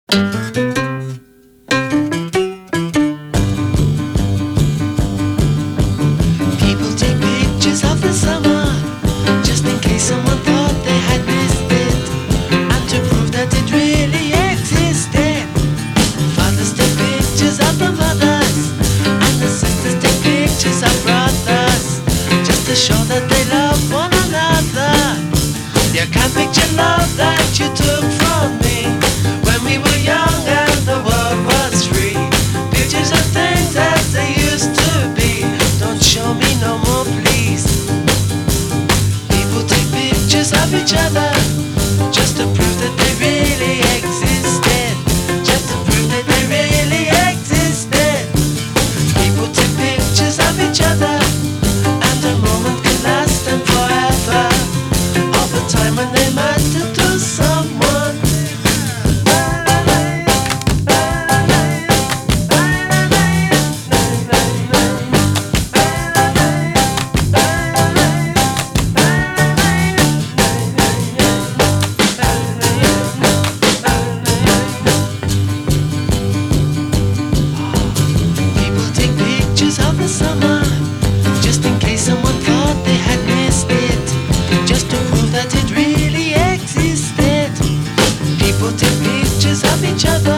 People take pictures of the summer just in case someone thought they had missed it, and to prove that it really existed. Fathers take pictures of the mothers, and the sisters take pictures of brothers, just to show that they love one another. You can't picture love that you took from me when we were young and the world was free. Pictures of things as they used to be. Don't show me no more, please. People take pictures of each other just to prove that they really existed. Just to prove that they really existed. People take pictures of each other, and a moment can last them forever. All the time when they matter to someone. People take pictures of the summer just in case someone thought they had missed it, just to prove that it really existed. People take pictures of each other